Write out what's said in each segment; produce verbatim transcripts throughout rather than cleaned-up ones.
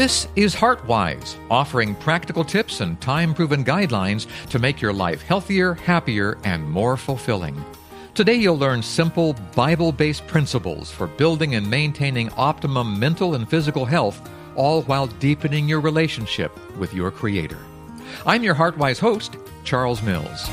This is HeartWise, offering practical tips and time-proven guidelines to make your life healthier, happier, and more fulfilling. Today you'll learn simple, Bible-based principles for building and maintaining optimum mental and physical health, all while deepening your relationship with your Creator. I'm your HeartWise host, Charles Mills.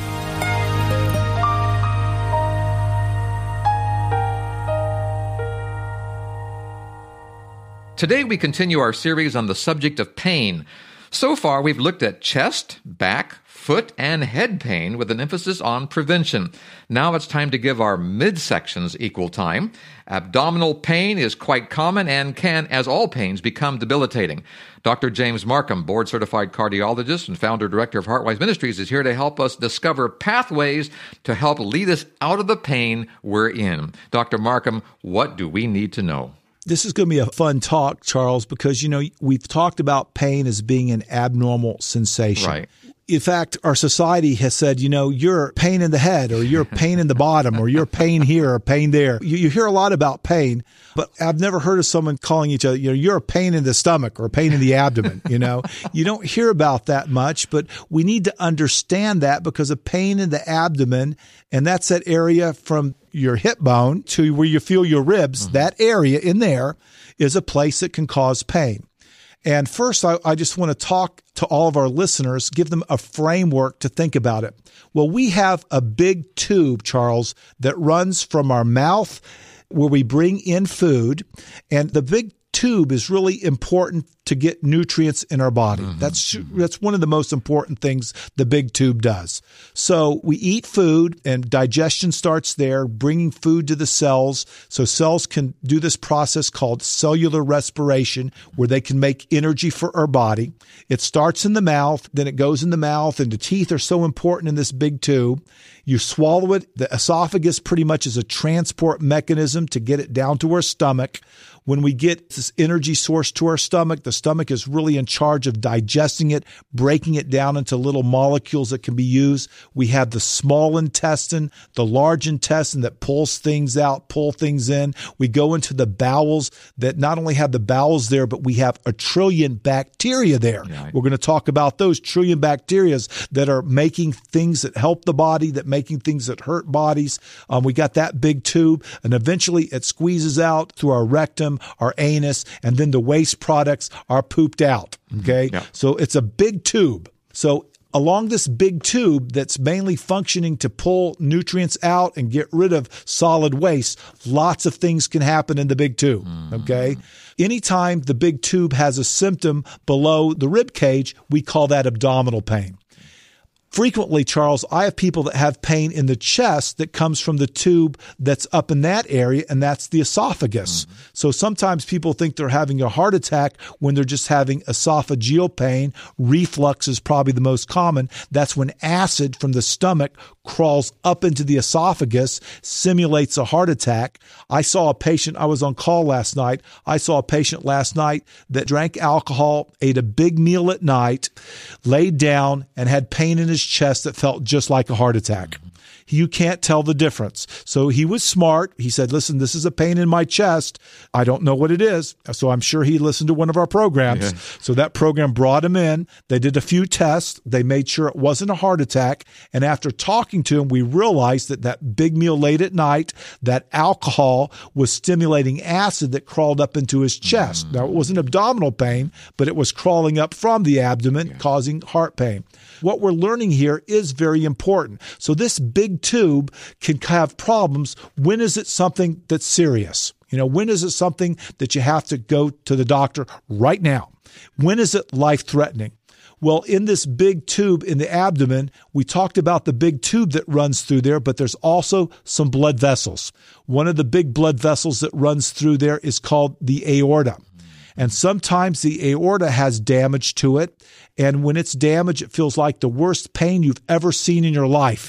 Today we continue our series on the subject of pain. So far we've looked at chest, back, foot, and head pain with an emphasis on prevention. Now it's time to give our midsections equal time. Abdominal pain is quite common and can, as all pains, become debilitating. Doctor James Markham, board-certified cardiologist and founder-director of HeartWise Ministries, is here to help us discover pathways to help lead us out of the pain we're in. Doctor Markham, what do we need to know? This is going to be a fun talk, Charles, because, you know, we've talked about pain as being an abnormal sensation. Right. In fact, our society has said, you know, you're a pain in the head, or you're a pain in the bottom, or you're pain here, or pain there. You, you hear a lot about pain, but I've never heard of someone calling each other, you know, you're a pain in the stomach or a pain in the abdomen, you know. You don't hear about that much, but we need to understand that because a pain in the abdomen, and that's that area from your hip bone to where you feel your ribs, mm-hmm. that area in there is a place that can cause pain. And first, I, I just want to talk to all of our listeners, give them a framework to think about it. Well, we have a big tube, Charles, that runs from our mouth where we bring in food, and the big tube is really important to get nutrients in our body. Mm-hmm. That's that's one of the most important things the big tube does. So we eat food and digestion starts there, bringing food to the cells so cells can do this process called cellular respiration where they can make energy for our body. It starts in the mouth, then it goes in the mouth, and the teeth are so important in this big tube. You swallow it. The esophagus pretty much is a transport mechanism to get it down to our stomach. When we get this energy source to our stomach, the stomach is really in charge of digesting it, breaking it down into little molecules that can be used. We have the small intestine, the large intestine that pulls things out, pull things in. We go into the bowels that not only have the bowels there, but we have a trillion bacteria there. Right. We're going to talk about those trillion bacteria that are making things that help the body, that making things that hurt bodies. Um, we got that big tube, and eventually it squeezes out through our rectum, our anus, and then the waste products are pooped out. Okay. Mm-hmm. Yeah. So it's a big tube. So along this big tube that's mainly functioning to pull nutrients out and get rid of solid waste, lots of things can happen in the big tube. Mm-hmm. Okay. Anytime the big tube has a symptom below the rib cage, we call that abdominal pain. Frequently, Charles, I have people that have pain in the chest that comes from the tube that's up in that area, and that's the esophagus. Mm-hmm. So sometimes people think they're having a heart attack when they're just having esophageal pain. Reflux is probably the most common. That's when acid from the stomach crawls up into the esophagus, simulates a heart attack. I saw a patient, I was on call last night. I saw a patient last night that drank alcohol, ate a big meal at night, laid down, and had pain in his chest that felt just like a heart attack. You can't tell the difference. So he was smart. He said, listen, this is a pain in my chest. I don't know what it is. So I'm sure he listened to one of our programs. Yeah. So that program brought him in. They did a few tests. They made sure it wasn't a heart attack. And after talking to him, we realized that that big meal late at night, that alcohol was stimulating acid that crawled up into his chest. Mm. Now, it wasn't abdominal pain, but it was crawling up from the abdomen, yeah. causing heart pain. What we're learning here is very important. So this big tube can have problems. When is it something that's serious? You know, when is it something that you have to go to the doctor right now? When is it life-threatening? Well, in this big tube in the abdomen, we talked about the big tube that runs through there, but there's also some blood vessels. One of the big blood vessels that runs through there is called the aorta. And sometimes the aorta has damage to it. And when it's damaged, it feels like the worst pain you've ever seen in your life.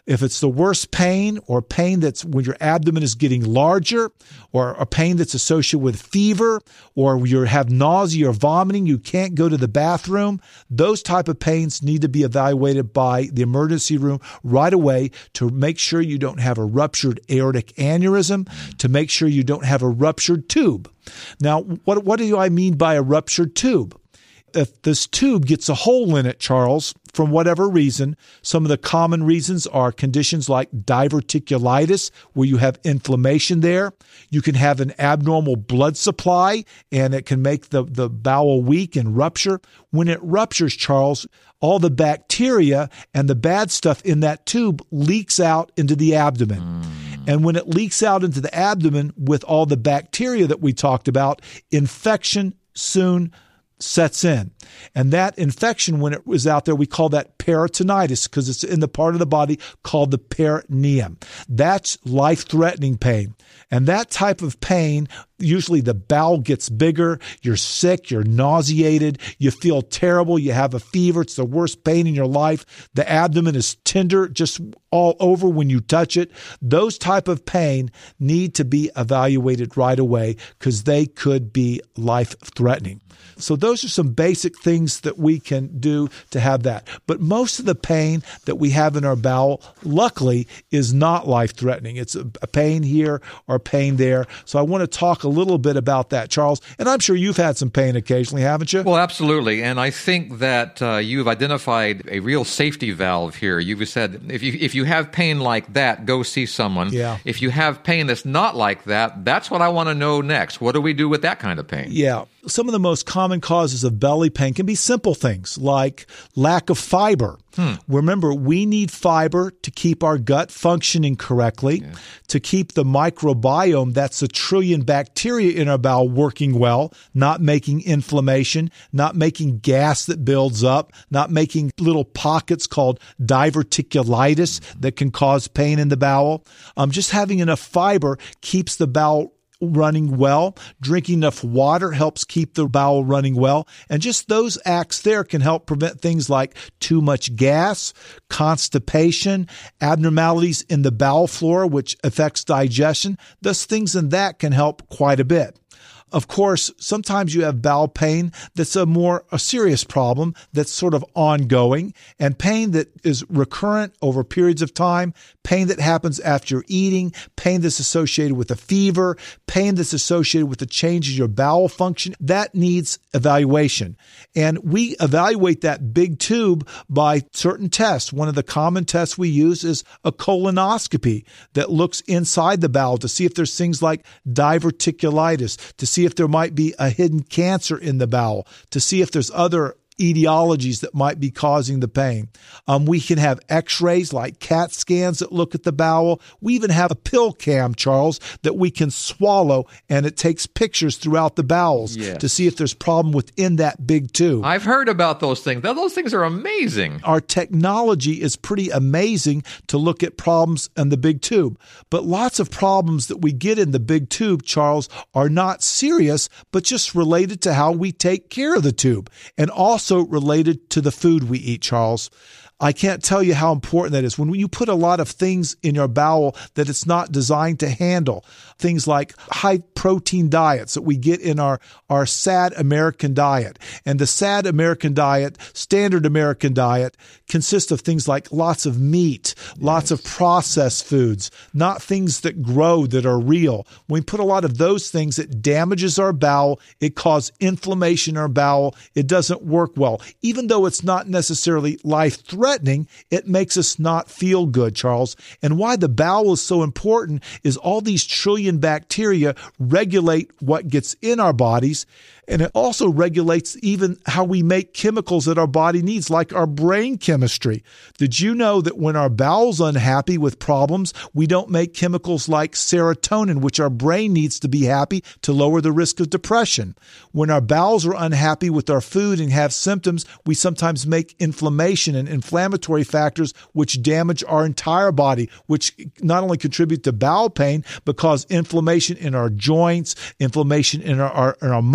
If it's the worst pain or pain that's when your abdomen is getting larger, or a pain that's associated with fever, or you have nausea or vomiting, you can't go to the bathroom, those type of pains need to be evaluated by the emergency room right away to make sure you don't have a ruptured aortic aneurysm, to make sure you don't have a ruptured tube. Now, what, what do I mean by a ruptured tube? If this tube gets a hole in it, Charles, from whatever reason, some of the common reasons are conditions like diverticulitis, where you have inflammation there. You can have an abnormal blood supply, and it can make the, the bowel weak and rupture. When it ruptures, Charles, all the bacteria and the bad stuff in that tube leaks out into the abdomen. Mm. And when it leaks out into the abdomen with all the bacteria that we talked about, infection soon sets in. And that infection, when it was out there, we call that peritonitis because it's in the part of the body called the peritoneum. That's life-threatening pain. And that type of pain, usually the bowel gets bigger, you're sick, you're nauseated, you feel terrible, you have a fever, it's the worst pain in your life. The abdomen is tender just all over when you touch it. Those type of pain need to be evaluated right away because they could be life-threatening. So those are some basic things that we can do to have that. But most of the pain that we have in our bowel, luckily, is not life-threatening. It's a pain here or pain there. So I want to talk a little bit about that, Charles. And I'm sure you've had some pain occasionally, haven't you? Well, absolutely. And I think that uh, you've identified a real safety valve here. You've said if you if you have pain like that, go see someone. Yeah. If you have pain that's not like that, that's what I want to know next. What do we do with that kind of pain? Yeah. Some of the most common causes of belly pain can be simple things like lack of fiber. Hmm. Remember, we need fiber to keep our gut functioning correctly, yeah. to keep the microbiome, that's a trillion bacteria in our bowel, working well, not making inflammation, not making gas that builds up, not making little pockets called diverticulitis that can cause pain in the bowel. Um, just having enough fiber keeps the bowel running well. Drinking enough water helps keep the bowel running well. And just those acts there can help prevent things like too much gas, constipation, abnormalities in the bowel flora, which affects digestion. Those things in that can help quite a bit. Of course, sometimes you have bowel pain that's a more a serious problem that's sort of ongoing, and pain that is recurrent over periods of time, pain that happens after eating, pain that's associated with a fever, pain that's associated with the change in your bowel function. That needs evaluation. And we evaluate that big tube by certain tests. One of the common tests we use is a colonoscopy that looks inside the bowel to see if there's things like diverticulitis, to see if there might be a hidden cancer in the bowel, to see if there's other etiologies that might be causing the pain. Um, we can have x-rays like CAT scans that look at the bowel. We even have a pill cam, Charles, that we can swallow, and it takes pictures throughout the bowels yes. to see if there's problem within that big tube. I've heard about those things. Those things are amazing. Our technology is pretty amazing to look at problems in the big tube. But lots of problems that we get in the big tube, Charles, are not serious, but just related to how we take care of the tube. And also related to the food we eat, Charles. I can't tell you how important that is. When you put a lot of things in your bowel that it's not designed to handle, things like high protein diets that we get in our, our sad American diet. And the sad American diet, standard American diet, consists of things like lots of meat, yes. lots of processed foods, not things that grow that are real. When we put a lot of those things, it damages our bowel. It causes inflammation in our bowel. It doesn't work well. Even though it's not necessarily life-threatening, it makes us not feel good, Charles. And why the bowel is so important is all these trillion bacteria regulate what gets in our bodies, and it also regulates even how we make chemicals that our body needs, like our brain chemistry. Did you know that when our bowel's unhappy with problems, we don't make chemicals like serotonin, which our brain needs to be happy to lower the risk of depression? When our bowels are unhappy with our food and have symptoms, we sometimes make inflammation and inflammatory factors which damage our entire body, which not only contribute to bowel pain, but cause inflammation in our joints, inflammation in our, our, in our muscles,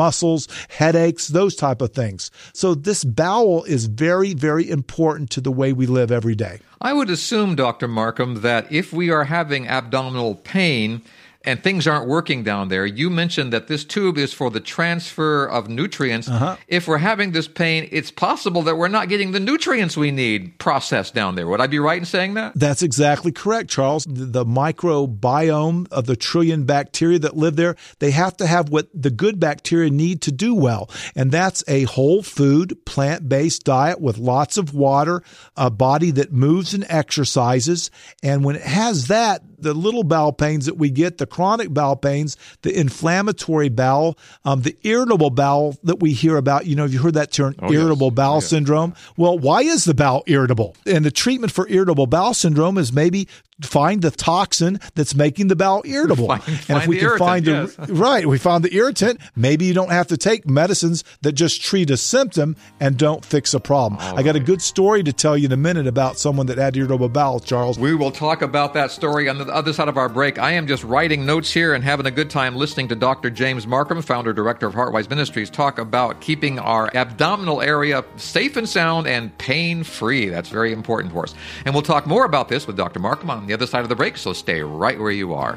chills, headaches, those type of things. So this bowel is very, very important to the way we live every day. I would assume, Doctor Markham, that if we are having abdominal pain and things aren't working down there, you mentioned that this tube is for the transfer of nutrients. Uh-huh. If we're having this pain, it's possible that we're not getting the nutrients we need processed down there. Would I be right in saying that? That's exactly correct, Charles. The, the microbiome of the trillion bacteria that live there, they have to have what the good bacteria need to do well. And that's a whole food, plant-based diet with lots of water, a body that moves and exercises. And when it has that, the little bowel pains that we get, the chronic bowel pains, the inflammatory bowel, um, the irritable bowel that we hear about. You know, have you heard that term, oh, irritable yes. bowel oh, yes. syndrome? Well, why is the bowel irritable? And the treatment for irritable bowel syndrome is maybe find the toxin that's making the bowel irritable. Find, find and if we can irritant, find yes. the right, we found the irritant, maybe you don't have to take medicines that just treat a symptom and don't fix a problem. All I got right. a good story to tell you in a minute about someone that had irritable bowel, Charles. We will talk about that story on the other side of our break. I am just writing notes here and having a good time listening to Doctor James Markham, founder director of Heartwise Ministries, talk about keeping our abdominal area safe and sound and pain-free. That's very important for us. And we'll talk more about this with Doctor Markham on the other side of the break, so stay right where you are.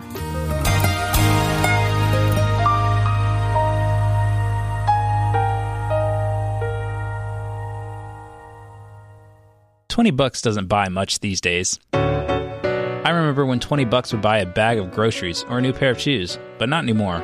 twenty bucks doesn't buy much these days. I remember when twenty bucks would buy a bag of groceries or a new pair of shoes, but not anymore.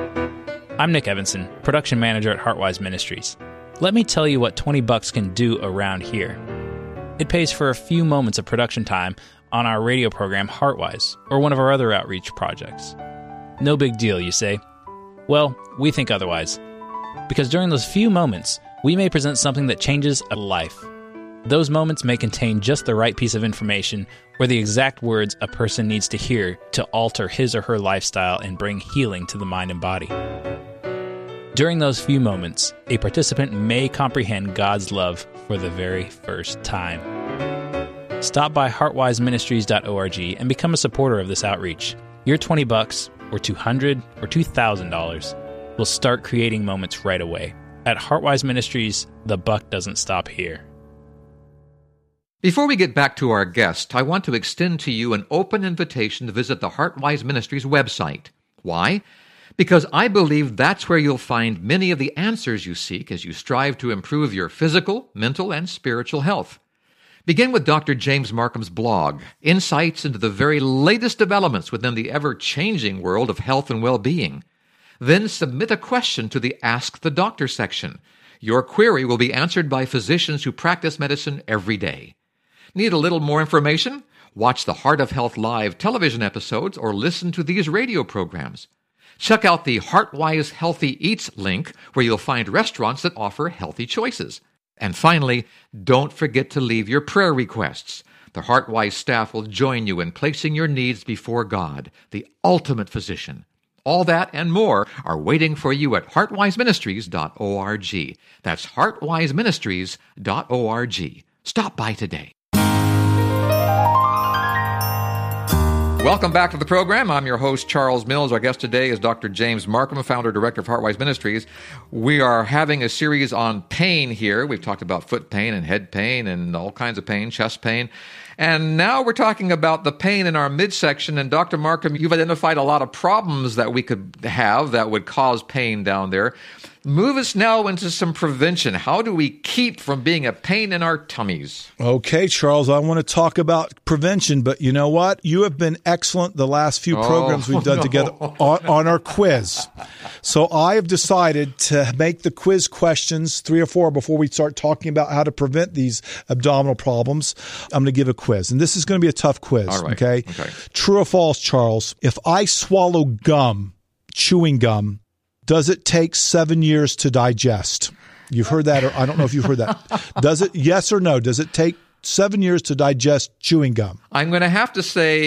I'm Nick Evanson, production manager at Heartwise Ministries. Let me tell you what twenty bucks can do around here. It pays for a few moments of production time on our radio program Heartwise, or one of our other outreach projects. No big deal, you say? Well, we think otherwise. Because during those few moments, we may present something that changes a life. Those moments may contain just the right piece of information or the exact words a person needs to hear to alter his or her lifestyle and bring healing to the mind and body. During those few moments, a participant may comprehend God's love for the very first time. Stop by heartwise ministries dot org and become a supporter of this outreach. Your twenty bucks, or two hundred, or two thousand dollars will start creating moments right away. At Heartwise Ministries, the buck doesn't stop here. Before we get back to our guest, I want to extend to you an open invitation to visit the Heartwise Ministries website. Why? Because I believe that's where you'll find many of the answers you seek as you strive to improve your physical, mental, and spiritual health. Begin with Doctor James Markham's blog, insights into the very latest developments within the ever-changing world of health and well-being. Then submit a question to the Ask the Doctor section. Your query will be answered by physicians who practice medicine every day. Need a little more information? Watch the Heart of Health Live television episodes or listen to these radio programs. Check out the Heartwise Healthy Eats link, where you'll find restaurants that offer healthy choices. And finally, don't forget to leave your prayer requests. The Heartwise staff will join you in placing your needs before God, the ultimate physician. All that and more are waiting for you at heartwise ministries dot org. That's heartwise ministries dot org. Stop by today. Welcome back to the program. I'm your host, Charles Mills. Our guest today is Doctor James Markham, founder director of Heartwise Ministries. We are having a series on pain here. We've talked about foot pain and head pain and all kinds of pain, chest pain. And now we're talking about the pain in our midsection. And Doctor Markham, you've identified a lot of problems that we could have that would cause pain down there. Move us now into some prevention. How do we keep from being a pain in our tummies? Okay, Charles, I want to talk about prevention, but you know what? You have been excellent the last few oh, programs we've done no. together on, on our quiz. So I have decided to make the quiz questions three or four before we start talking about how to prevent these abdominal problems. I'm going to give a quiz, and this is going to be a tough quiz, All right. okay? okay? True or false, Charles? If I swallow gum, chewing gum, does it take seven years to digest? You've heard that, or I don't know if you've heard that. Does it, yes or no, does it take seven years to digest chewing gum? I'm going to have to say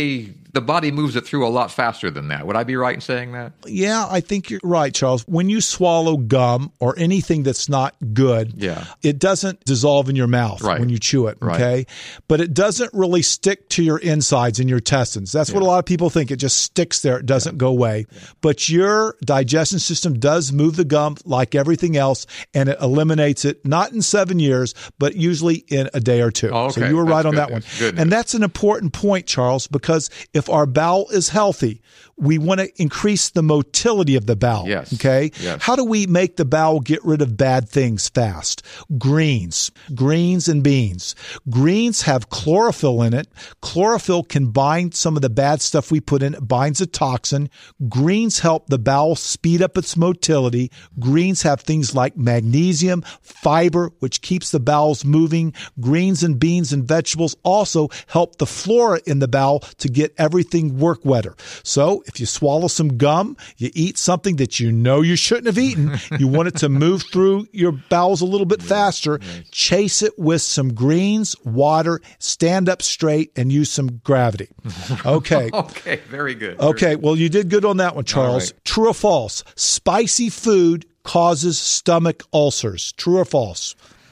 the body moves it through a lot faster than that. Would I be right in saying that? Yeah, I think you're right, Charles. When you swallow gum or anything that's not good, yeah. it doesn't dissolve in your mouth right. when you chew it, right. okay? But it doesn't really stick to your insides and your intestines. That's yeah. what a lot of people think. It just sticks there. It doesn't yeah. go away. Yeah. But your digestion system does move the gum like everything else, and it eliminates it, not in seven years, but usually in a day or two. Oh, okay. So you were that's right on good that news. one. Good and news. That's an important point, Charles, because if our bowel is healthy, we want to increase the motility of the bowel. Yes. Okay. Yes. How do we make the bowel get rid of bad things fast? Greens, greens and beans. Greens have chlorophyll in it. Chlorophyll can bind some of the bad stuff we put in. It binds a toxin. Greens help the bowel speed up its motility. Greens have things like magnesium, fiber, which keeps the bowels moving. Greens and beans and vegetables also help the flora in the bowel to get everything work better. So if you swallow some gum, you eat something that you know you shouldn't have eaten, you want it to move through your bowels a little bit faster, chase it with some greens, water, stand up straight, and use some gravity. Okay. Okay, very good. Okay, well, you did good on that one, Charles. Right. True or false? Spicy food causes stomach ulcers. True or false?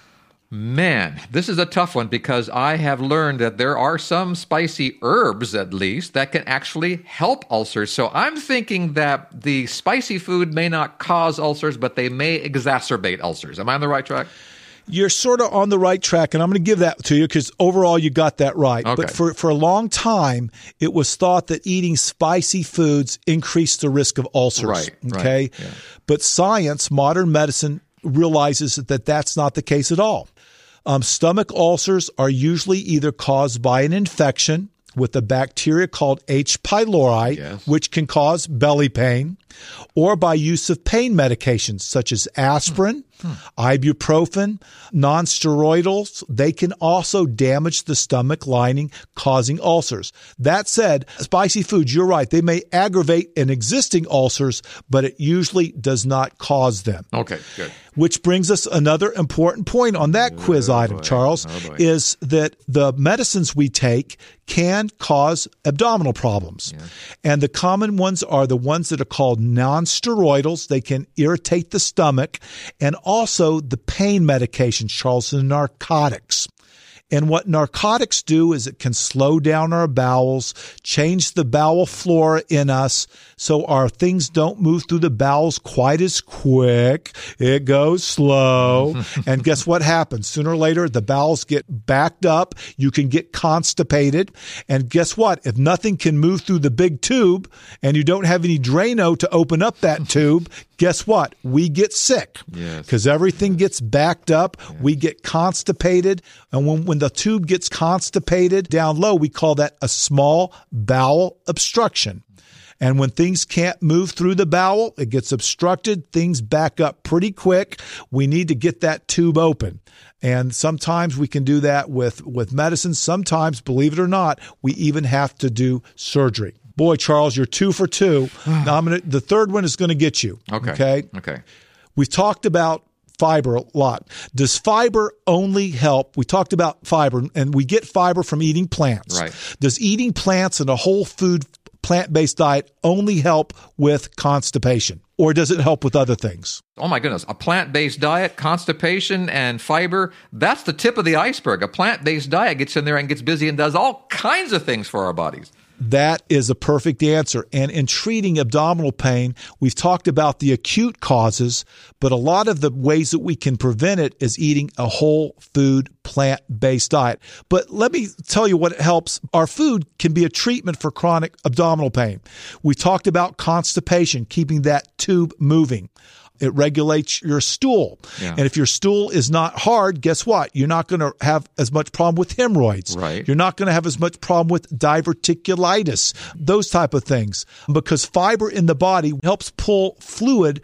Man, this is a tough one because I have learned that there are some spicy herbs, at least, that can actually help ulcers. So I'm thinking that the spicy food may not cause ulcers, but they may exacerbate ulcers. Am I on the right track? You're sort of on the right track, and I'm going to give that to you because overall you got that right. Okay. But for, for a long time, it was thought that eating spicy foods increased the risk of ulcers. Right, okay? Right, yeah. But science, modern medicine, realizes that that's not the case at all. Um, stomach ulcers are usually either caused by an infection with a bacteria called H. pylori, yes. which can cause belly pain, or by use of pain medications such as aspirin, hmm. ibuprofen, nonsteroidals. They can also damage the stomach lining, causing ulcers. That said, spicy foods, you're right, they may aggravate an existing ulcers, but it usually does not cause them. Okay, good. Which brings us another important point on that oh, quiz item, boy. Charles, oh, is that the medicines we take can cause abdominal problems. Yeah. And the common ones are the ones that are called nonsteroidals. They can irritate the stomach. And also the pain medications, Charles, the narcotics. And what narcotics do is it can slow down our bowels, change the bowel flora in us so our things don't move through the bowels quite as quick. It goes slow. And guess what happens? Sooner or later, the bowels get backed up. You can get constipated. And guess what? If nothing can move through the big tube and you don't have any Drano to open up that tube, guess what? We get sick because yes. everything gets backed up. Yes. We get constipated. And when, when the tube gets constipated down low, we call that a small bowel obstruction. And when things can't move through the bowel, it gets obstructed. Things back up pretty quick. We need to get that tube open. And sometimes we can do that with, with medicine. Sometimes, believe it or not, we even have to do surgery. Boy, Charles, you're two for two. Now I'm gonna, the third one is going to get you. Okay. Okay. Okay. We've talked about fiber a lot. Does fiber only help? We talked about fiber, and we get fiber from eating plants. Right. Does eating plants and a whole food plant-based diet only help with constipation, or does it help with other things? Oh my goodness. A plant-based diet, constipation, and fiber, that's the tip of the iceberg. A plant-based diet gets in there and gets busy and does all kinds of things for our bodies. That is a perfect answer. And in treating abdominal pain, we've talked about the acute causes, but a lot of the ways that we can prevent it is eating a whole food plant-based diet. But let me tell you what it helps. Our food can be a treatment for chronic abdominal pain. We talked about constipation, keeping that tube moving. It regulates your stool. Yeah. And if your stool is not hard, guess what? You're not going to have as much problem with hemorrhoids. Right. You're not going to have as much problem with diverticulitis, those type of things. Because fiber in the body helps pull fluid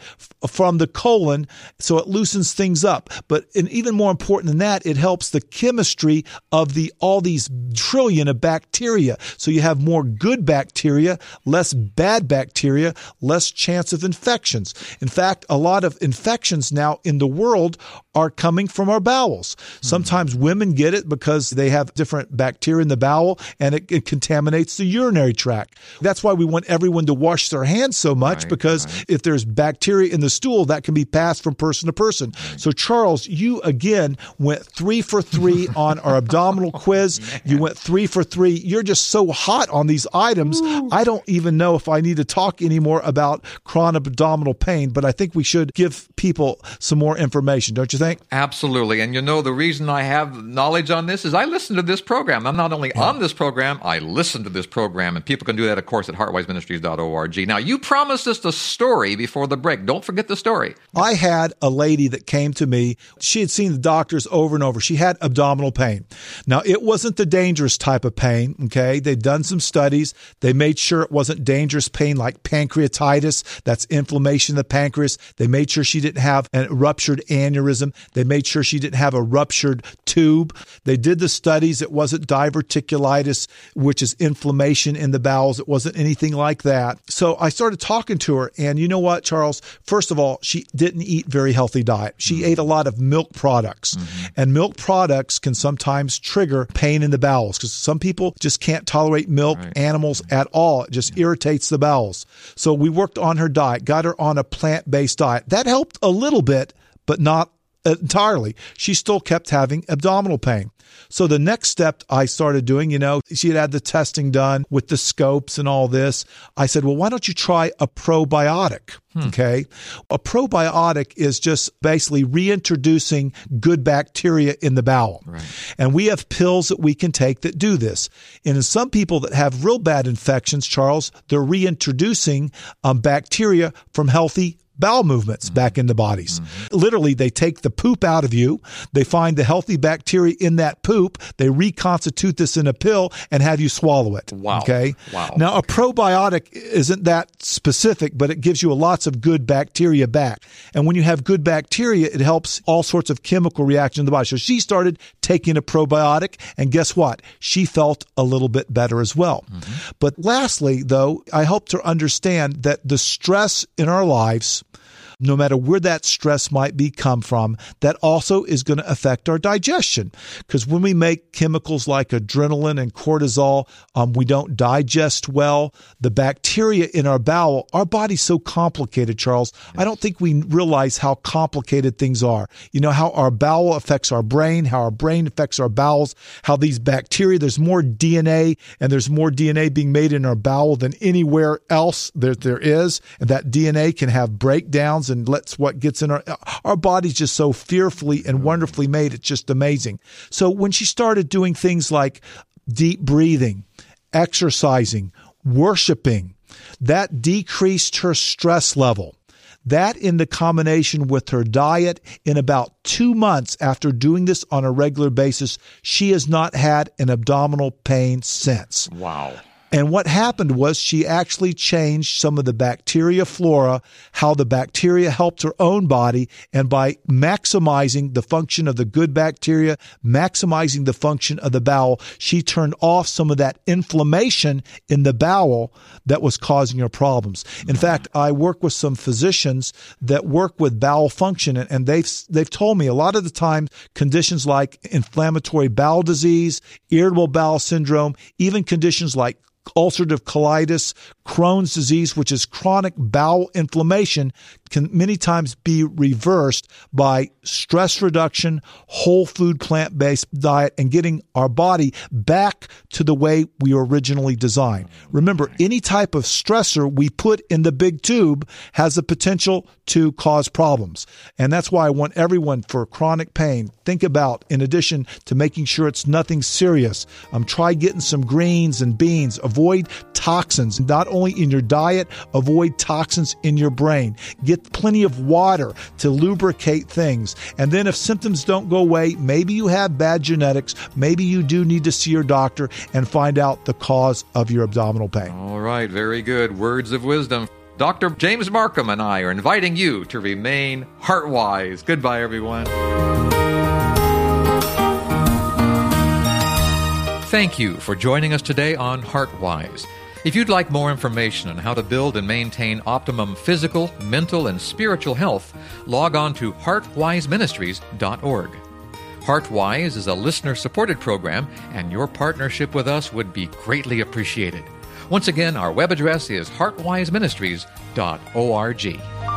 from the colon, so it loosens things up. But and even more important than that, it helps the chemistry of the all these trillion of bacteria. So you have more good bacteria, less bad bacteria, less chance of infections. In fact, a lot of infections now in the world are coming from our bowels. Sometimes women get it because they have different bacteria in the bowel, and it, it contaminates the urinary tract. That's why we want everyone to wash their hands so much, right, because right. if there's bacteria in the stool, that can be passed from person to person. Right. So, Charles, you again went three for three on our abdominal quiz. Man. You went three for three. You're just so hot on these items. Ooh. I don't even know if I need to talk anymore about chronic abdominal pain, but I think we should give people some more information, don't you think? Absolutely. And you know, the reason I have knowledge on this is I listen to this program. I'm not only yeah. on this program, I listen to this program. And people can do that, of course, at heart wise ministries dot org. Now, you promised us the story before the break. Don't forget the story. I had a lady that came to me. She had seen the doctors over and over. She had abdominal pain. Now, it wasn't the dangerous type of pain, okay? They'd done some studies. They made sure it wasn't dangerous pain like pancreatitis. That's inflammation of the pancreas. They made sure she didn't have a ruptured aneurysm. They made sure she didn't have a ruptured tube. They did the studies. It wasn't diverticulitis, which is inflammation in the bowels. It wasn't anything like that. So I started talking to her, and you know what, Charles? First of all, she didn't eat very healthy diet. She mm-hmm. ate a lot of milk products, mm-hmm. and milk products can sometimes trigger pain in the bowels because some people just can't tolerate milk right. animals at all. It just yeah. irritates the bowels. So we worked on her diet, got her on a plant-based diet. That helped a little bit, but not entirely. She still kept having abdominal pain. So the next step I started doing, you know, she had had the testing done with the scopes and all this. I said, well, why don't you try a probiotic? Hmm. Okay. A probiotic is just basically reintroducing good bacteria in the bowel. Right. And we have pills that we can take that do this. And in some people that have real bad infections, Charles, they're reintroducing um, bacteria from healthy bowel movements mm-hmm. back in the bodies. Mm-hmm. Literally, they take the poop out of you. They find the healthy bacteria in that poop. They reconstitute this in a pill and have you swallow it. Wow. Okay. Wow. Now, a probiotic isn't that specific, but it gives you lots of good bacteria back. And when you have good bacteria, it helps all sorts of chemical reactions in the body. So she started taking a probiotic, and guess what? She felt a little bit better as well. Mm-hmm. But lastly, though, I helped her understand that the stress in our lives, no matter where that stress might be come from, that also is going to affect our digestion. Because when we make chemicals like adrenaline and cortisol, um, we don't digest well. The bacteria in our bowel, our body's so complicated, Charles. I don't think we realize how complicated things are. You know, how our bowel affects our brain, how our brain affects our bowels, how these bacteria, there's more D N A, and there's more D N A being made in our bowel than anywhere else that there is. And that D N A can have breakdowns and lets what gets in our, our body's just so fearfully and wonderfully made. It's just amazing. So when she started doing things like deep breathing, exercising, worshiping, that decreased her stress level. That in the combination with her diet, in about two months after doing this on a regular basis, she has not had an abdominal pain since. Wow. And what happened was she actually changed some of the bacteria flora, how the bacteria helped her own body. And by maximizing the function of the good bacteria, maximizing the function of the bowel, she turned off some of that inflammation in the bowel that was causing her problems. In fact, I work with some physicians that work with bowel function, and they've, they've told me a lot of the time conditions like inflammatory bowel disease, irritable bowel syndrome, even conditions like ulcerative colitis, Crohn's disease, which is chronic bowel inflammation, can many times be reversed by stress reduction, whole food plant-based diet, and getting our body back to the way we were originally designed. Remember, any type of stressor we put in the big tube has the potential to cause problems. And that's why I want everyone for chronic pain, think about, in addition to making sure it's nothing serious, um, try getting some greens and beans. Avoid toxins, not only in your diet, avoid toxins in your brain. Get plenty of water to lubricate things. And then if symptoms don't go away, maybe you have bad genetics. Maybe you do need to see your doctor and find out the cause of your abdominal pain. All right, very good. Words of wisdom. Doctor James Markham and I are inviting you to remain heart-wise. Goodbye, everyone. Thank you for joining us today on HeartWise. If you'd like more information on how to build and maintain optimum physical, mental, and spiritual health, log on to heart wise ministries dot org. HeartWise is a listener-supported program, and your partnership with us would be greatly appreciated. Once again, our web address is heart wise ministries dot org.